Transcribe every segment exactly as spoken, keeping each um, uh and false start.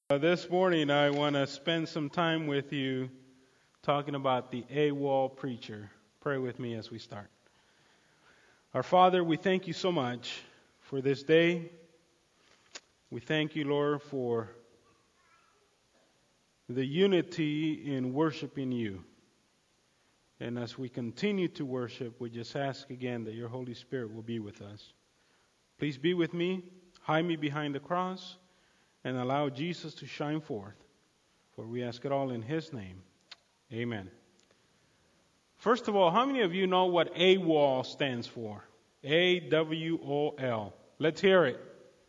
Uh, this morning, I want to spend some time with you talking about the AWOL preacher. Pray with me as we start. Our Father, we thank you so much for this day. We thank you, Lord, for the unity in worshiping you. And as we continue to worship, we just ask again that your Holy Spirit will be with us. Please be with me, hide me behind the cross, and allow Jesus to shine forth. For we ask it all in His name. Amen. First of all, how many of you know what AWOL stands for? A W O L. Let's hear it.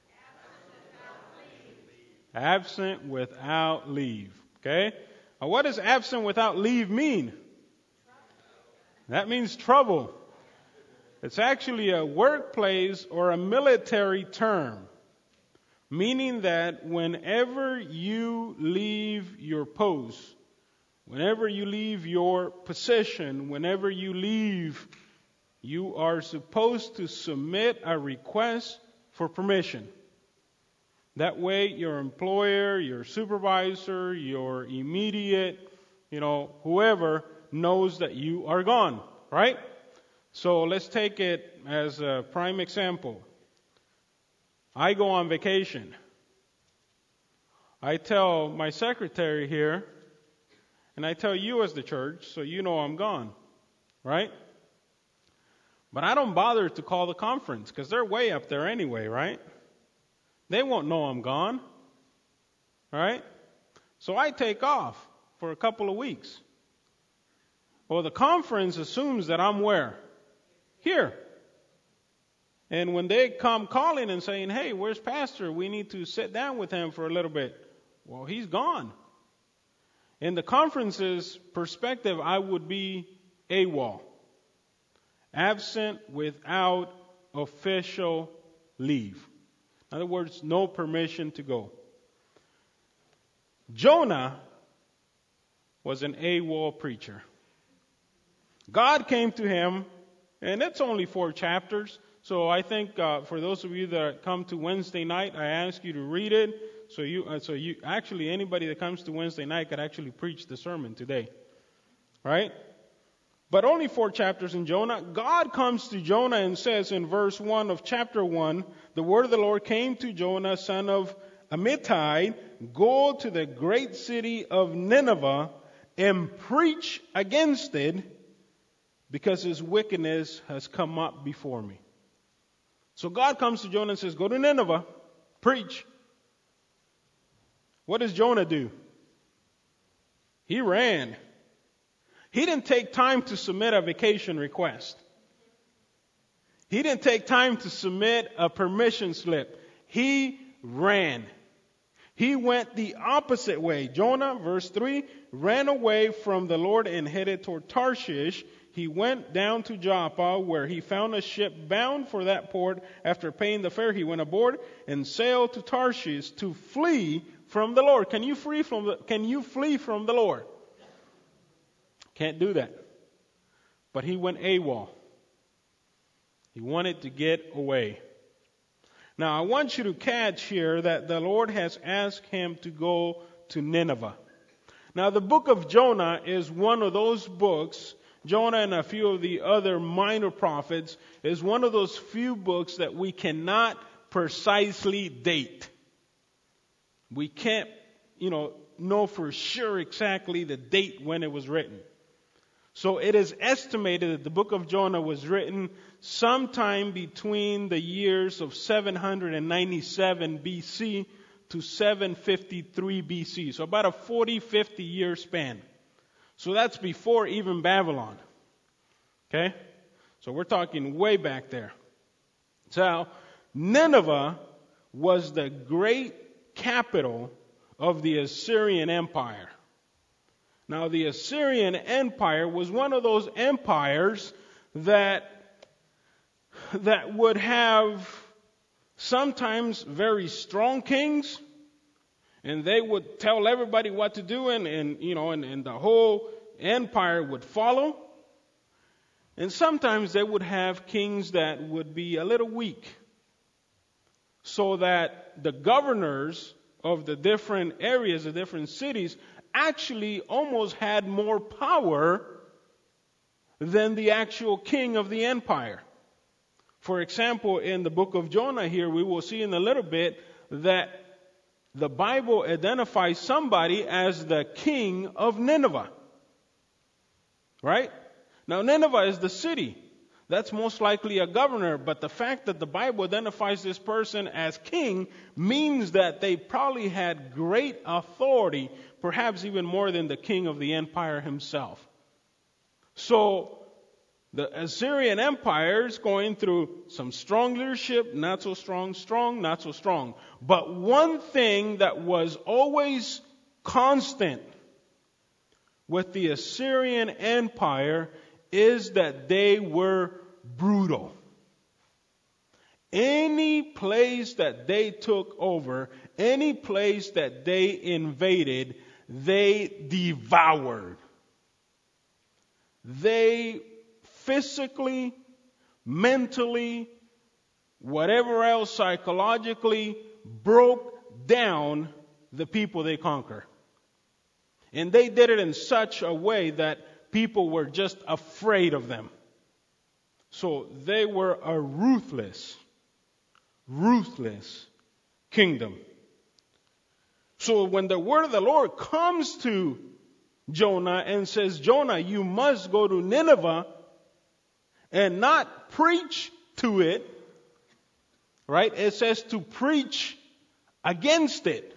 Absent without leave. Okay? Now, what does absent without leave mean? That means trouble. It's actually a workplace or a military term, meaning that whenever you leave your post, whenever you leave your position, whenever you leave, you are supposed to submit a request for permission. That way your employer, your supervisor, your immediate, you know, whoever knows that you are gone, right? So let's take it as a prime example. I go on vacation. I tell my secretary here, and I tell you as the church, so you know I'm gone, right? But I don't bother to call the conference because they're way up there anyway, right? They won't know I'm gone, right? So I take off for a couple of weeks. Well, the conference assumes that I'm where? Here. And when they come calling and saying, hey, where's Pastor? We need to sit down with him for a little bit. Well, he's gone. In the conference's perspective, I would be AWOL. Absent without official leave. In other words, no permission to go. Jonah was an AWOL preacher. God came to him, and it's only four chapters. So I think uh, for those of you that come to Wednesday night, I ask you to read it. So you, uh, so you actually anybody that comes to Wednesday night could actually preach the sermon today, right? But only four chapters in Jonah. God comes to Jonah and says in verse one of chapter one, the word of the Lord came to Jonah, son of Amittai, go to the great city of Nineveh and preach against it, because his wickedness has come up before me. So God comes to Jonah and says, go to Nineveh, preach. What does Jonah do? He ran. He didn't take time to submit a vacation request. He didn't take time to submit a permission slip. He ran. He went the opposite way. Jonah, verse three, ran away from the Lord and headed toward Tarshish. He went down to Joppa, where he found a ship bound for that port. After paying the fare, he went aboard and sailed to Tarshish to flee from the Lord. Can you flee from the, can you flee from the Lord? Can't do that. But he went AWOL. He wanted to get away. Now, I want you to catch here that the Lord has asked him to go to Nineveh. Now, the book of Jonah is one of those books. Jonah and a few of the other minor prophets is one of those few books that we cannot precisely date. We can't, you know, know for sure exactly the date when it was written. So it is estimated that the book of Jonah was written sometime between the years of seven hundred ninety-seven B C to seven fifty-three B C. So about a forty, fifty year span. So that's before even Babylon. Okay? So we're talking way back there. So Nineveh was the great capital of the Assyrian Empire. Now the Assyrian Empire was one of those empires that that would have sometimes very strong kings, and they would tell everybody what to do, and, and you know, and, and the whole empire would follow. And sometimes they would have kings that would be a little weak, so that the governors of the different areas, the different cities, actually almost had more power than the actual king of the empire. For example, in the book of Jonah here, we will see in a little bit that the Bible identifies somebody as the king of Nineveh. Right? Now, Nineveh is the city. That's most likely a governor, but the fact that the Bible identifies this person as king means that they probably had great authority, perhaps even more than the king of the empire himself. So, the Assyrian Empire is going through some strong leadership, not so strong, strong, not so strong. But one thing that was always constant with the Assyrian Empire is that they were brutal. Any place that they took over, any place that they invaded, they devoured. They physically, mentally, whatever else, psychologically, broke down the people they conquer. And they did it in such a way that people were just afraid of them. So they were a ruthless, ruthless kingdom. So when the word of the Lord comes to Jonah and says, Jonah, you must go to Nineveh and not preach to it, right? It says to preach against it.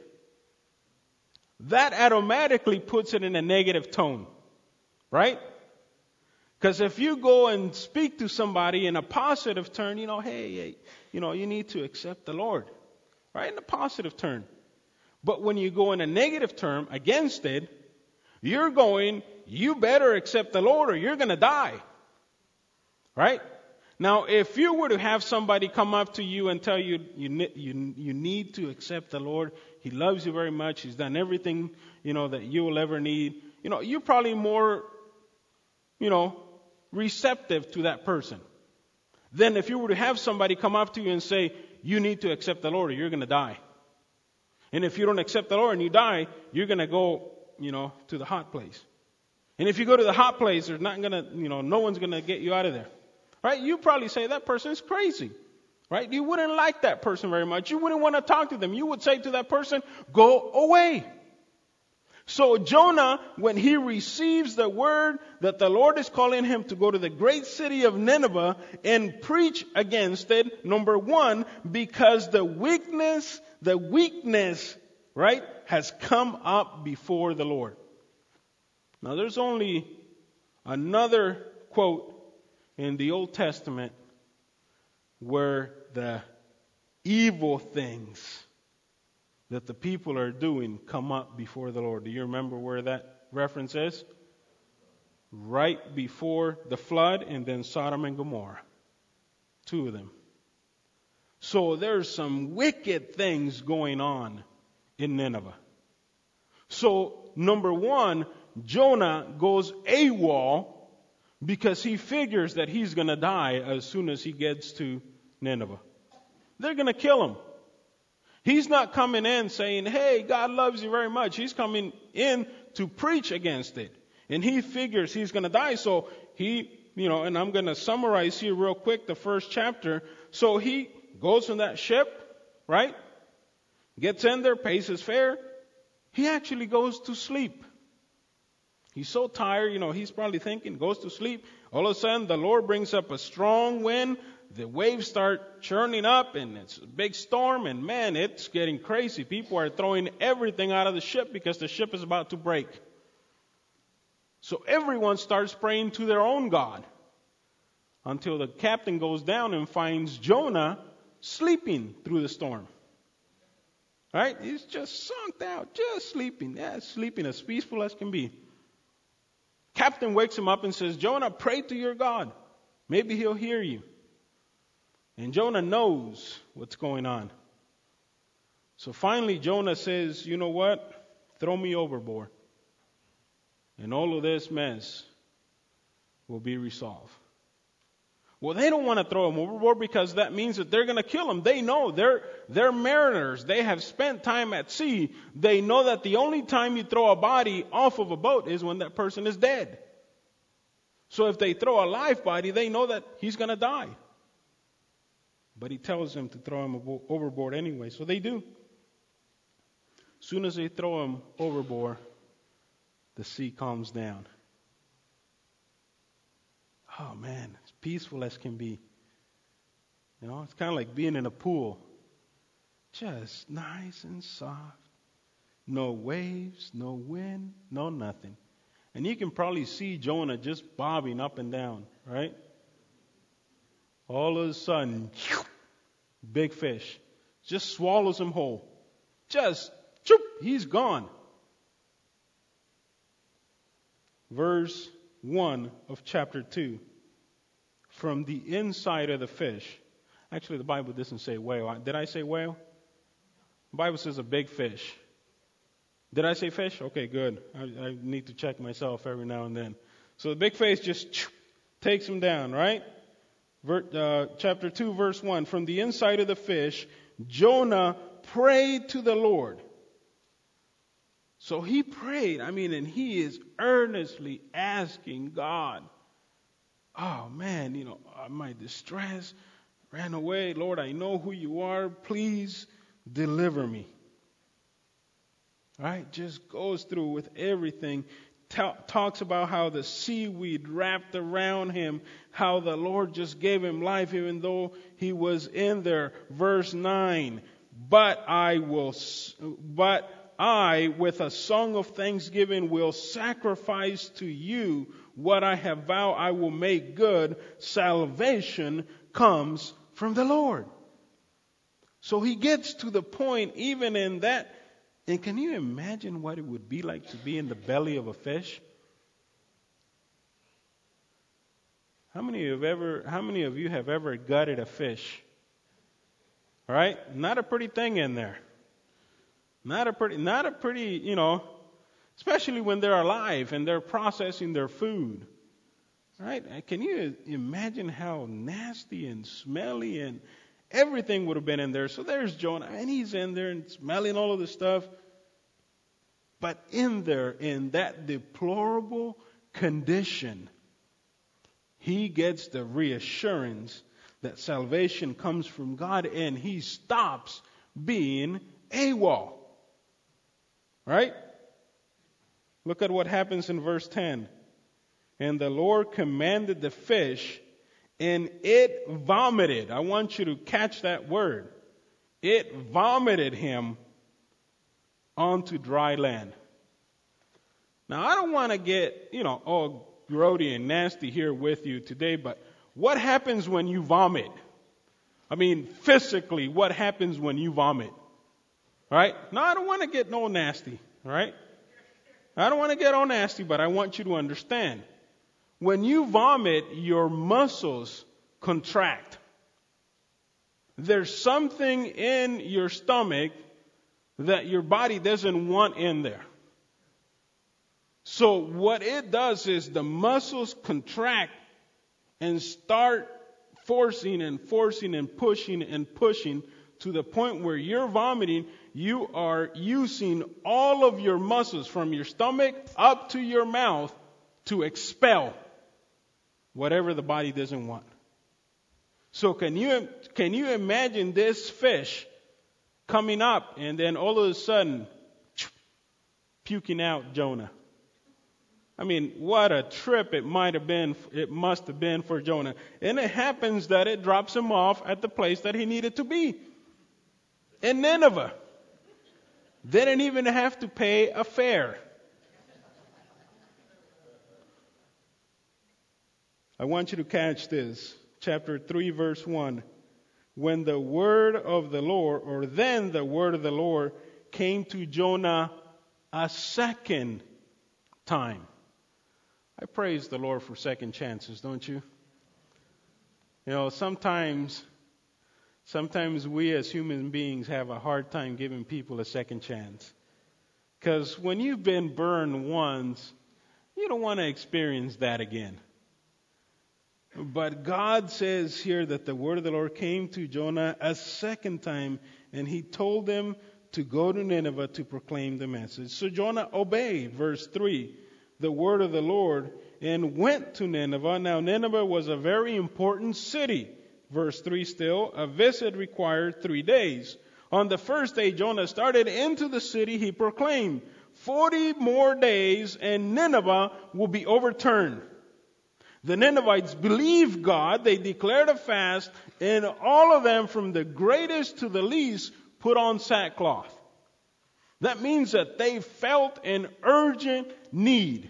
That automatically puts it in a negative tone. Right? Because if you go and speak to somebody in a positive turn, you know, hey, hey, you know, you need to accept the Lord. Right? In a positive turn. But when you go in a negative term against it, you're going, you better accept the Lord or you're going to die. Right? Now, if you were to have somebody come up to you and tell you, you, you, you need to accept the Lord, He loves you very much, He's done everything, you know, that you will ever need, you know, you're probably more, you know, receptive to that person. Then if you were to have somebody come up to you and say, you need to accept the Lord or you're going to die. And if you don't accept the Lord and you die, you're going to go, you know, to the hot place. And if you go to the hot place, there's not going to, you know, no one's going to get you out of there. Right? You probably say that person is crazy. Right? You wouldn't like that person very much. You wouldn't want to talk to them. You would say to that person, go away. So Jonah, when he receives the word that the Lord is calling him to go to the great city of Nineveh and preach against it, number one, because the weakness, the weakness, right, has come up before the Lord. Now there's only another quote in the Old Testament where the evil things that the people are doing come up before the Lord. Do you remember where that reference is? Right before the flood and then Sodom and Gomorrah. Two of them. So there's some wicked things going on in Nineveh. So number one, Jonah goes AWOL because he figures that he's going to die as soon as he gets to Nineveh. They're going to kill him. He's not coming in saying, hey, God loves you very much. He's coming in to preach against it. And he figures he's going to die. So he, you know, and I'm going to summarize here real quick the first chapter. So he goes on that ship, right? Gets in there, pays his fare. He actually goes to sleep. He's so tired, you know, he's probably thinking, goes to sleep. All of a sudden, the Lord brings up a strong wind. The waves start churning up, and it's a big storm, and man, it's getting crazy. People are throwing everything out of the ship because the ship is about to break. So everyone starts praying to their own God until the captain goes down and finds Jonah sleeping through the storm. Right? He's just sunk out, just sleeping. Yeah, sleeping as peaceful as can be. Captain wakes him up and says, Jonah, pray to your God. Maybe he'll hear you. And Jonah knows what's going on. So finally Jonah says, you know what? Throw me overboard. And all of this mess will be resolved. Well, they don't want to throw him overboard because that means that they're going to kill him. They know they're, they're mariners. They have spent time at sea. They know that the only time you throw a body off of a boat is when that person is dead. So if they throw a live body, they know that he's going to die. But he tells them to throw him overboard anyway. So they do. As soon as they throw him overboard, the sea calms down. Oh man, it's peaceful as can be. You know, it's kind of like being in a pool. Just nice and soft. No waves, no wind, no nothing. And you can probably see Jonah just bobbing up and down, right? All of a sudden, big fish just swallows him whole. Just, choop, he's gone. Verse one of chapter two. From the inside of the fish. Actually, the Bible doesn't say whale. Did I say whale? The Bible says a big fish. Did I say fish? Okay, good. I, I need to check myself every now and then. So the big fish just choop, takes him down, right? Ver, uh, chapter two, verse one. From the inside of the fish, Jonah prayed to the Lord. So he prayed. I mean, and he is earnestly asking God. Oh man, you know, my distress ran away. Lord, I know who you are. Please deliver me. All right, just goes through with everything. Ta- talks about how the seaweed wrapped around him, how the Lord just gave him life even though he was in there. Verse nine, but I will, but I with a song of thanksgiving will sacrifice to you what I have vowed I will make good. Salvation comes from the Lord. So he gets to the point even in that. And can you imagine what it would be like to be in the belly of a fish? How many of ever how many of you have ever gutted a fish? All right? Not a pretty thing in there. Not a pretty not a pretty, you know, especially when they're alive and they're processing their food. Right? Can you imagine how nasty and smelly and everything would have been in there? So there's Jonah, and he's in there and smelling all of the stuff. But in there, in that deplorable condition, he gets the reassurance that salvation comes from God, and he stops being AWOL. Right? Look at what happens in verse ten. And the Lord commanded the fish, and it vomited. I want you to catch that word. It vomited him onto dry land. Now, I don't want to get, you know, all grody and nasty here with you today, but what happens when you vomit? I mean, physically, what happens when you vomit? All right? Now, I don't want to get no nasty, all right? I don't want to get all nasty, but I want you to understand. When you vomit, your muscles contract. There's something in your stomach that your body doesn't want in there. So what it does is the muscles contract and start forcing and forcing and pushing and pushing to the point where you're vomiting. You are using all of your muscles from your stomach up to your mouth to expel whatever the body doesn't want. So can you can you imagine this fish coming up and then all of a sudden puking out Jonah? I mean, what a trip it might have been, it must have been for Jonah. And it happens that it drops him off at the place that he needed to be. In Nineveh. Didn't even have to pay a fare. I want you to catch this. Chapter three, verse one. When the word of the Lord, or then the word of the Lord came to Jonah a second time. I praise the Lord for second chances, don't you? You know, sometimes, sometimes we as human beings have a hard time giving people a second chance. Because when you've been burned once, you don't want to experience that again. But God says here that the word of the Lord came to Jonah a second time, and he told them to go to Nineveh to proclaim the message. So Jonah obeyed, verse three, the word of the Lord, and went to Nineveh. Now Nineveh was a very important city. Verse three still, a visit required three days. On the first day Jonah started into the city, he proclaimed, forty more days and Nineveh will be overturned. The Ninevites believed God, they declared a fast, and all of them, from the greatest to the least, put on sackcloth. That means that they felt an urgent need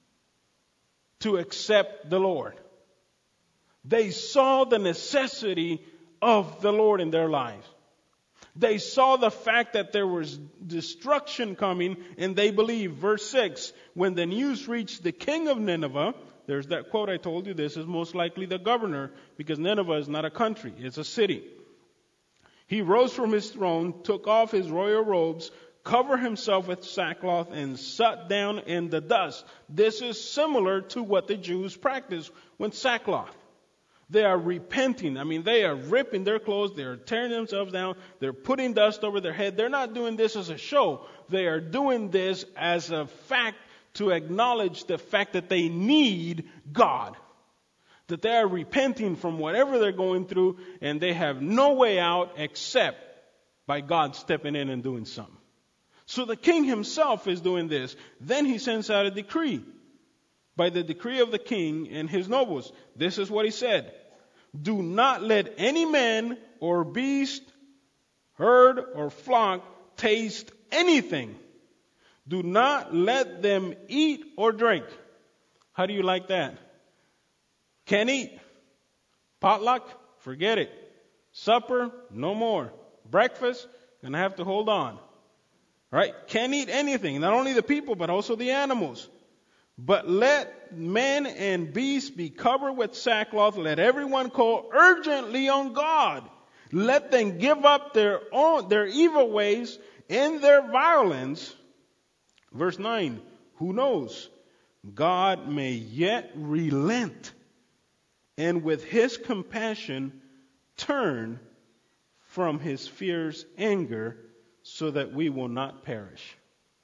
to accept the Lord. They saw the necessity of the Lord in their lives. They saw the fact that there was destruction coming, and they believed. Verse six, when the news reached the king of Nineveh, there's that quote I told you, this is most likely the governor, because Nineveh is not a country, it's a city. He rose from his throne, took off his royal robes, covered himself with sackcloth, and sat down in the dust. This is similar to what the Jews practice with sackcloth. They are repenting. I mean, they are ripping their clothes. They are tearing themselves down. They're putting dust over their head. They're not doing this as a show. They are doing this as a fact to acknowledge the fact that they need God. That they are repenting from whatever they're going through, and they have no way out except by God stepping in and doing something. So the king himself is doing this. Then he sends out a decree. By the decree of the king and his nobles, this is what he said. Do not let any man or beast, herd or flock taste anything. Do not let them eat or drink. How do you like that? Can't eat. Potluck? Forget it. Supper? No more. Breakfast? Gonna have to hold on. Right? Can't eat anything. Not only the people, but also the animals. But let men and beasts be covered with sackcloth. Let everyone call urgently on God. Let them give up their own, their evil ways and their violence. Verse nine. Who knows? God may yet relent and with his compassion turn from his fierce anger so that we will not perish.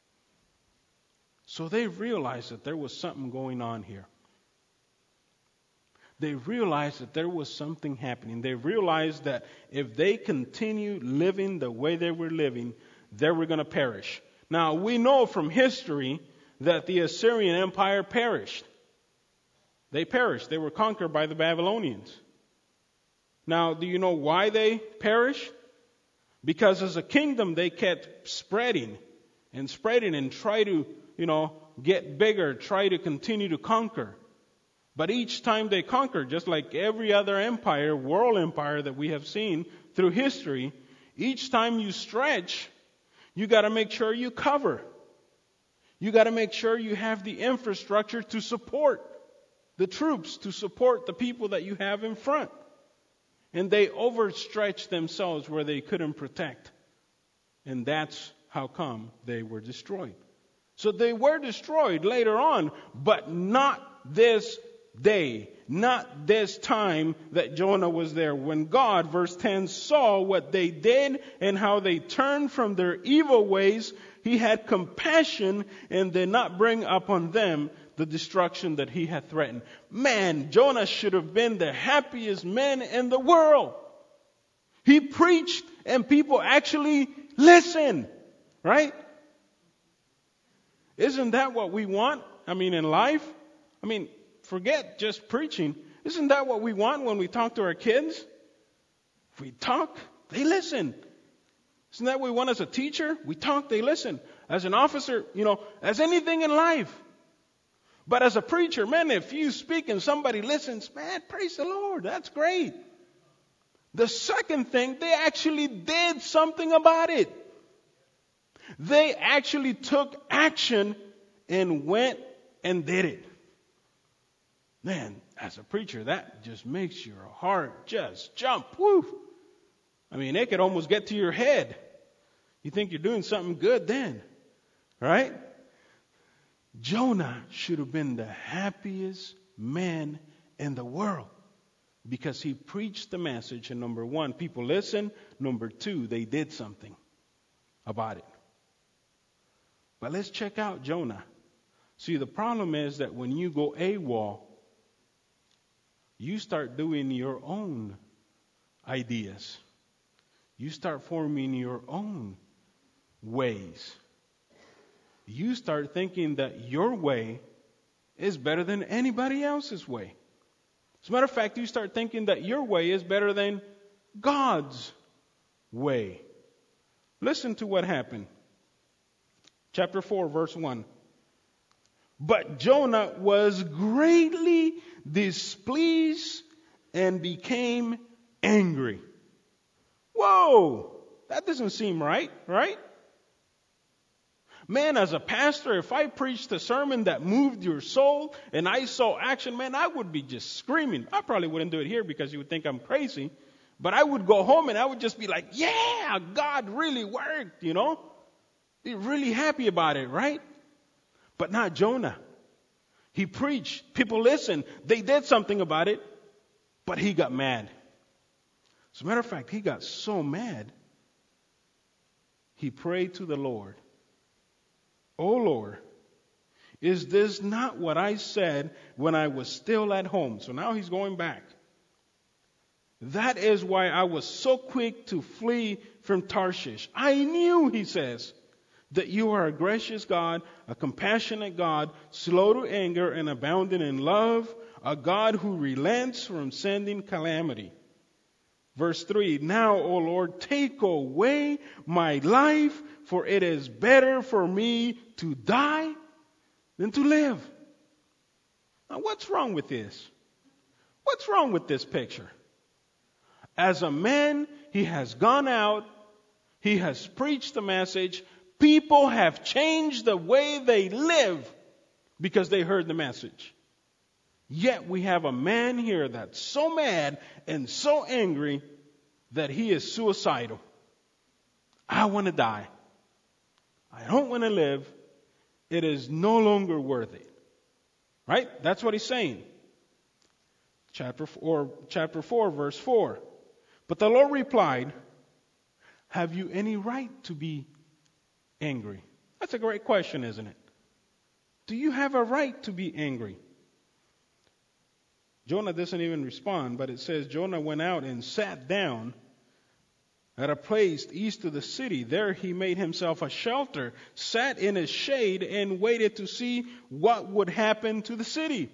So they realized that there was something going on here. They realized that there was something happening. They realized that if they continued living the way they were living, they were going to perish. Now, we know from history that the Assyrian Empire perished. They perished. They were conquered by the Babylonians. Now, do you know why they perished? Because as a kingdom, they kept spreading and spreading and try to, you know, get bigger, try to continue to conquer. But each time they conquered, just like every other empire, world empire that we have seen through history, each time you stretch, you got to make sure you cover. You got to make sure you have the infrastructure to support the troops, to support the people that you have in front. And they overstretched themselves where they couldn't protect. And that's how come they were destroyed. So they were destroyed later on, but not this day, not this time that Jonah was there. When God, verse ten, saw what they did and how they turned from their evil ways, he had compassion and did not bring upon them the destruction that he had threatened. Man, Jonah should have been the happiest man in the world. He preached and people actually listened, right? Isn't that what we want? I mean, in life? I mean, forget just preaching. Isn't that what we want when we talk to our kids? If we talk, they listen. Isn't that what we want as a teacher? We talk, they listen. As an officer, you know, as anything in life. But as a preacher, man, if you speak and somebody listens, man, praise the Lord. That's great. The second thing, they actually did something about it. They actually took action and went and did it. Man, as a preacher, that just makes your heart just jump. Woo! I mean, it could almost get to your head. You think you're doing something good then, right? Jonah should have been the happiest man in the world. Because he preached the message, and number one, people listened. Number two, they did something about it. But let's check out Jonah. See, the problem is that when you go AWOL, you start doing your own ideas. You start forming your own ways. You start thinking that your way is better than anybody else's way. As a matter of fact, you start thinking that your way is better than God's way. Listen to what happened. Chapter four, verse one. But Jonah was greatly displeased and became angry. Whoa! That doesn't seem right, right? Man, as a pastor, if I preached a sermon that moved your soul and I saw action, man, I would be just screaming. I probably wouldn't do it here because you would think I'm crazy. But I would go home and I would just be like, yeah, God really worked, you know. Be really happy about it, right? But not Jonah. He preached. People listened. They did something about it. But he got mad. As a matter of fact, he got so mad, he prayed to the Lord. Oh Lord, is this not what I said when I was still at home? So now he's going back. That is why I was so quick to flee from Tarshish. I knew, he says, that you are a gracious God, a compassionate God, slow to anger and abounding in love, a God who relents from sending calamity. Verse three, now, O Lord, take away my life, for it is better for me to die than to live. Now, what's wrong with this? What's wrong with this picture? As a man, he has gone out, he has preached the message, people have changed the way they live because they heard the message. Yet we have a man here that's so mad and so angry that he is suicidal. I want to die. I don't want to live. It is no longer worth it. Right? That's what he's saying. Chapter four, chapter four, verse four. But the Lord replied, have you any right to be angry? That's a great question, isn't it? Do you have a right to be angry? Jonah doesn't even respond, but it says Jonah went out and sat down at a place east of the city. There he made himself a shelter, sat in its shade, and waited to see what would happen to the city.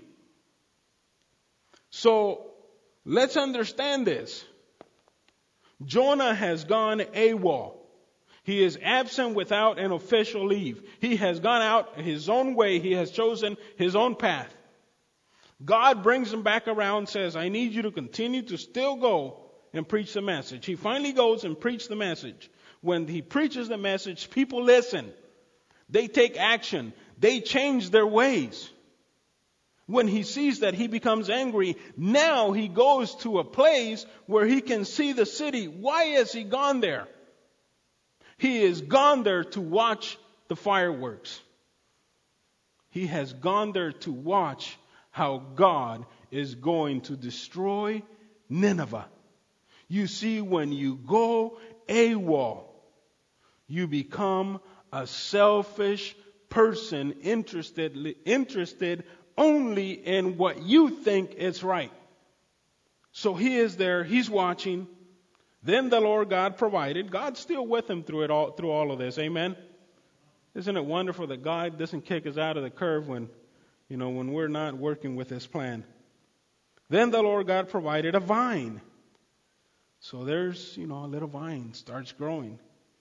So let's understand this. Jonah has gone AWOL. He is absent without an official leave. He has gone out his own way. He has chosen his own path. God brings him back around, says, I need you to continue to still go and preach the message. He finally goes and preaches the message. When he preaches the message, people listen. They take action. They change their ways. When he sees that, he becomes angry. Now he goes to a place where he can see the city. Why has he gone there? He has gone there to watch the fireworks. He has gone there to watch how God is going to destroy Nineveh. You see, when you go AWOL, you become a selfish person interested, interested only in what you think is right. So he is there, he's watching. Then the Lord God provided. God's still with him through it all, through all of this. Amen. Isn't it wonderful that God doesn't kick us out of the curve when, you know, when we're not working with his plan? Then the Lord God provided a vine. So there's, you know, a little vine starts growing.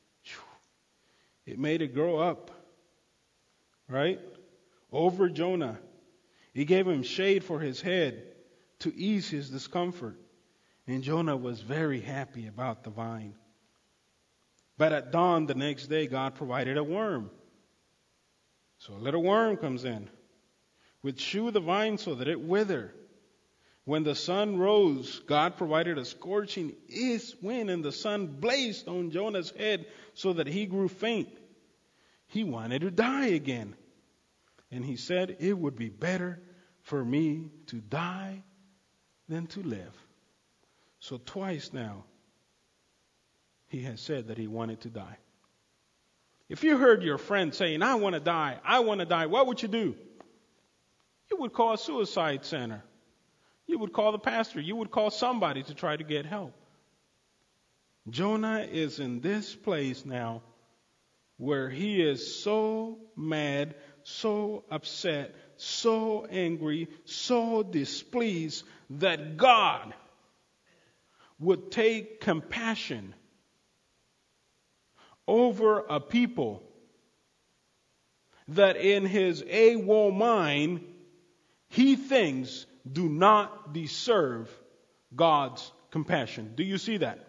It made it grow up, right? Over Jonah. He gave him shade for his head to ease his discomfort. And Jonah was very happy about the vine. But at dawn the next day, God provided a worm. So a little worm comes in, would chew the vine so that it wither. When the sun rose, God provided a scorching east wind, and the sun blazed on Jonah's head so that he grew faint. He wanted to die again. And he said, it would be better for me to die than to live. So twice now, he has said that he wanted to die. If you heard your friend saying, I want to die, I want to die, what would you do? You would call a suicide center. You would call the pastor. You would call somebody to try to get help. Jonah is in this place now where he is so mad, so upset, so angry, so displeased that God would take compassion over a people that in his AWOL mind he thinks do not deserve God's compassion. Do you see that?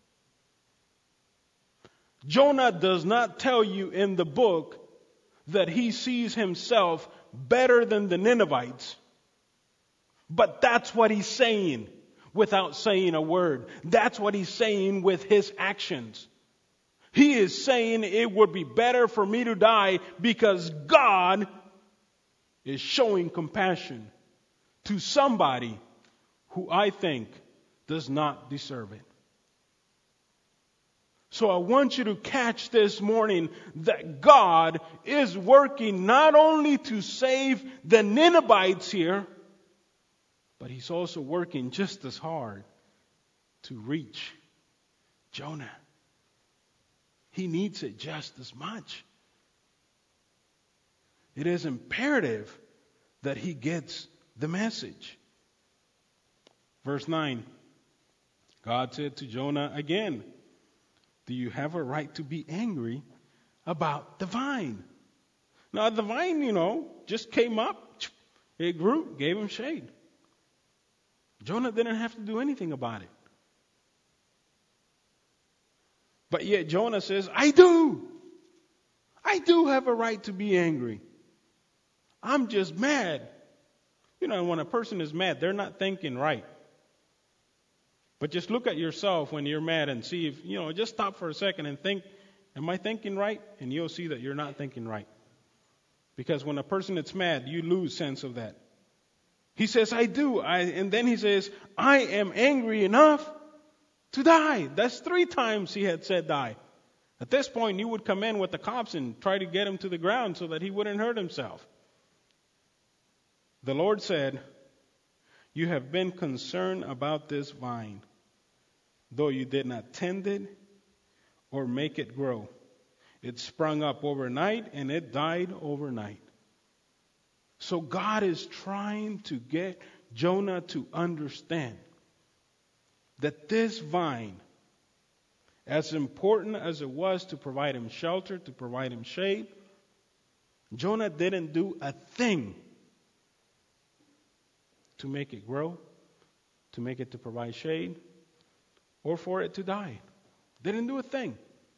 Jonah does not tell you in the book that he sees himself better than the Ninevites. But that's what he's saying without saying a word. That's what he's saying with his actions. He is saying it would be better for me to die because God is showing compassion to somebody who I think does not deserve it. So I want you to catch this morning that God is working not only to save the Ninevites here, but He's also working just as hard to reach Jonah. He needs it just as much. It is imperative that he gets the message. Verse nine, God said to Jonah again, do you have a right to be angry about the vine? Now the vine, you know, just came up, it grew, gave him shade. Jonah didn't have to do anything about it. But yet Jonah says, I do. I do have a right to be angry. I'm just mad. You know, when a person is mad, they're not thinking right. But just look at yourself when you're mad and see if, you know, just stop for a second and think, am I thinking right? And you'll see that you're not thinking right. Because when a person is mad, you lose sense of that. He says, I do. I, and then he says, I am angry enough to die. That's three times he had said die. At this point, you would come in with the cops and try to get him to the ground so that he wouldn't hurt himself. The Lord said, you have been concerned about this vine, though you did not tend it or make it grow. It sprung up overnight and it died overnight. So God is trying to get Jonah to understand that this vine, as important as it was to provide him shelter, to provide him shade, Jonah didn't do a thing to make it grow, to make it to provide shade, or for it to die. Didn't do a thing.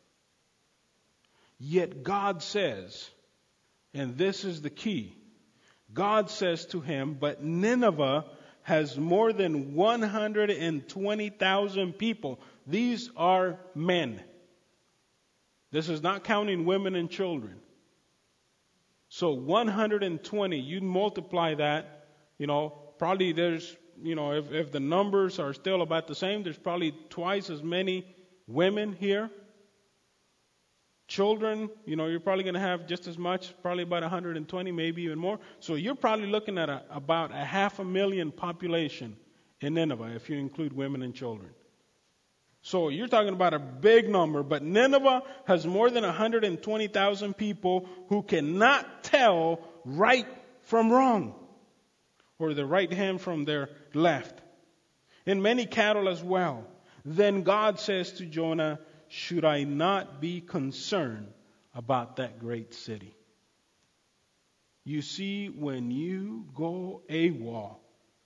Yet God says, and this is the key, God says to him, but Nineveh has more than one hundred twenty thousand people. These are men. This is not counting women and children. So one hundred twenty, you multiply that, you know, probably there's, you know, if, if the numbers are still about the same, there's probably twice as many women here. Children, you know, you're probably going to have just as much, probably about one hundred twenty, maybe even more. So you're probably looking at a, about a half a million population in Nineveh, if you include women and children. So you're talking about a big number, but Nineveh has more than one hundred twenty thousand people who cannot tell right from wrong, or the right hand from their left, and many cattle as well. Then God says to Jonah, should I not be concerned about that great city? You see, when you go AWOL,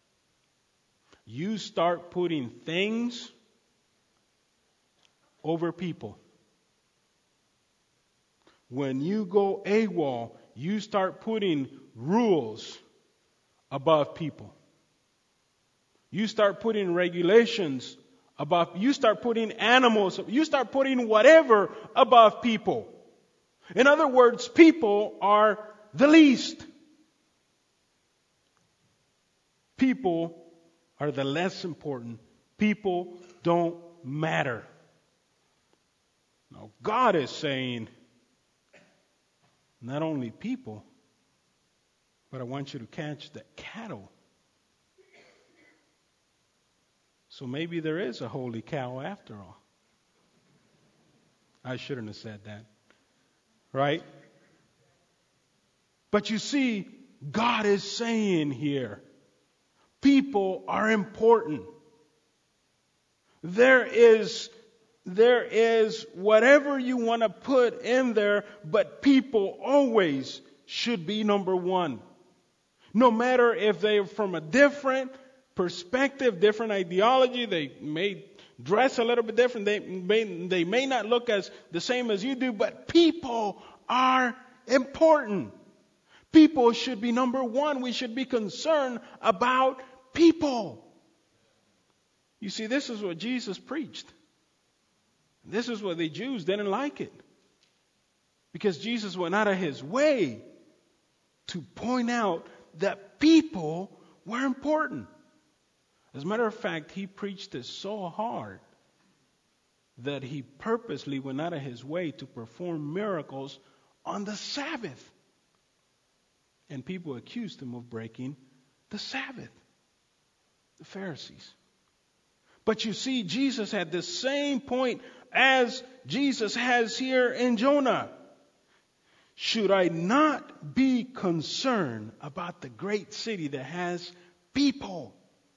you start putting things over people. When you go AWOL, you start putting rules above people. You start putting regulations above, you start putting animals, you start putting whatever above people. In other words, people are the least. People are the less important People don't matter. Now, God is saying, not only people, but I want you to catch the cattle. So maybe there is a holy cow after all. I shouldn't have said that. Right? But you see, God is saying here, people are important. There is, there is whatever you want to put in there, but people always should be number one. No matter if they're from a different perspective, different ideology, they may dress a little bit different, they may, they may not look as the same as you do, but people are important. People should be number one. We should be concerned about people. You see, this is what Jesus preached. This is what the Jews didn't like it. Because Jesus went out of his way to point out that people were important. As a matter of fact, he preached this so hard that he purposely went out of his way to perform miracles on the Sabbath. And people accused him of breaking the Sabbath. The Pharisees. But you see, Jesus had the same point as Jesus has here in Jonah. Should I not be concerned about the great city that has people?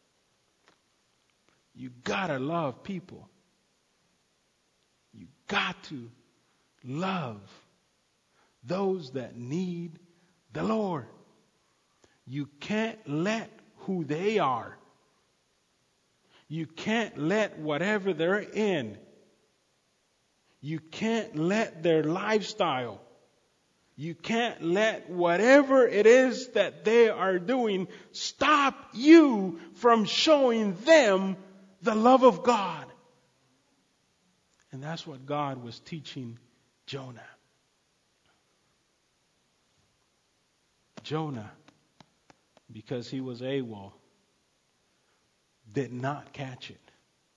You gotta love people. You got to love those that need the Lord. You can't let who they are, you can't let whatever they're in, you can't let their lifestyle, you can't let whatever it is that they are doing stop you from showing them the love of God. And that's what God was teaching Jonah. Jonah, because he was AWOL, did not catch it.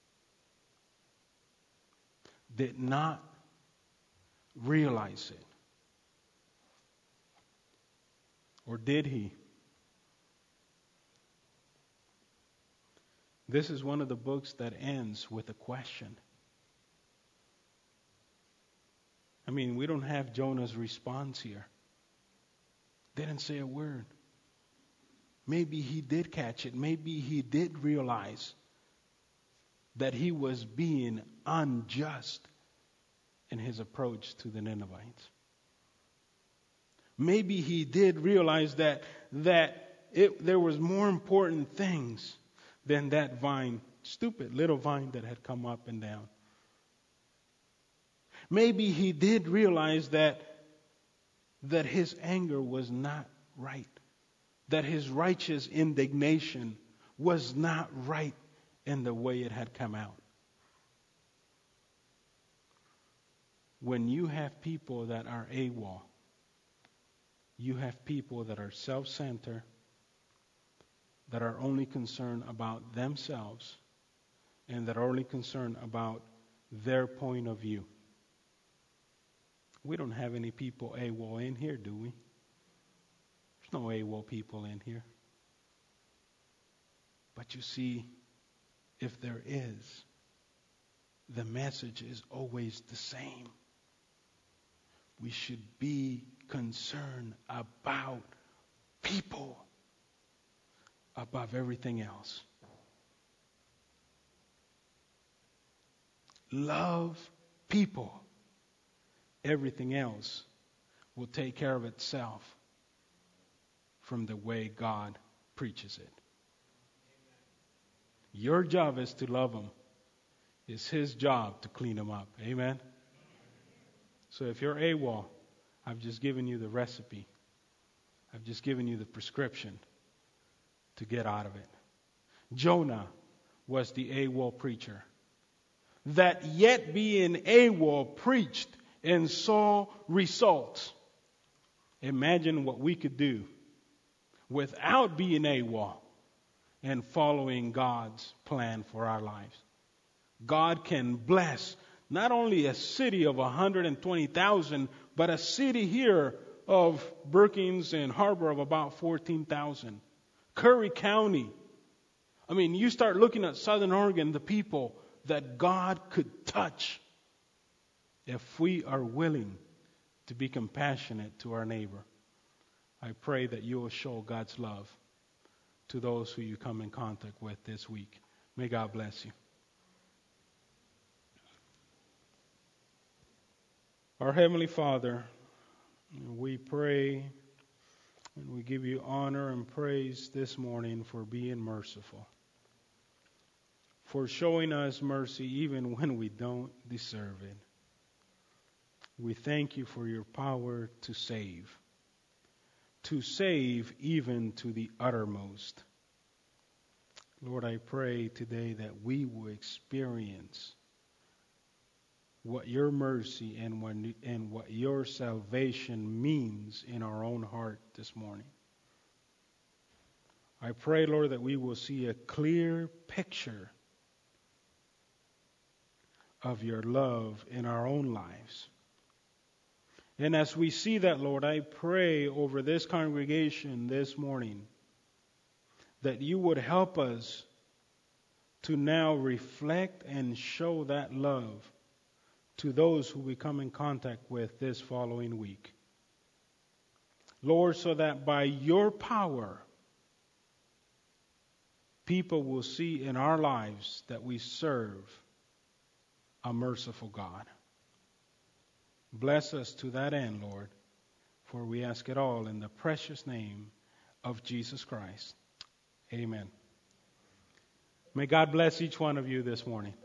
Did not realize it. Or did he? This is one of the books that ends with a question. I mean, we don't have Jonah's response here. Didn't say a word. Maybe he did catch it. Maybe he did realize that he was being unjust in his approach to the Ninevites. Maybe he did realize that that it, there was more important things than that vine, stupid little vine that had come up and down. Maybe he did realize that that his anger was not right, that his righteous indignation was not right in the way it had come out. When you have people that are AWOL, you have people that are self-centered, that are only concerned about themselves, and that are only concerned about their point of view. We don't have any people AWOL in here, do we? There's no AWOL people in here. But you see, if there is, the message is always the same. We should be concerned about people above everything else. Love people. Everything else will take care of itself from the way God preaches it. Your job is to love them. It's His job to clean them up. Amen? So if you're AWOL, I've just given you the recipe. I've just given you the prescription to get out of it. Jonah was the AWOL preacher. That yet being AWOL preached and saw results. Imagine what we could do without being AWOL and following God's plan for our lives. God can bless not only a city of one hundred twenty thousand, but a city here of Brookings and Harbor of about fourteen thousand. Curry County. I mean, you start looking at Southern Oregon, the people that God could touch if we are willing to be compassionate to our neighbor. I pray that you will show God's love to those who you come in contact with this week. May God bless you. Our Heavenly Father, we pray and we give you honor and praise this morning for being merciful, for showing us mercy even when we don't deserve it. We thank you for your power to save, to save even to the uttermost. Lord, I pray today that we will experience what your mercy and what, and what your salvation means in our own heart this morning. I pray, Lord, that we will see a clear picture of your love in our own lives. And as we see that, Lord, I pray over this congregation this morning that you would help us to now reflect and show that love to those who we come in contact with this following week. Lord, so that by your power, people will see in our lives that we serve a merciful God. Bless us to that end, Lord, for we ask it all in the precious name of Jesus Christ. Amen. May God bless each one of you this morning.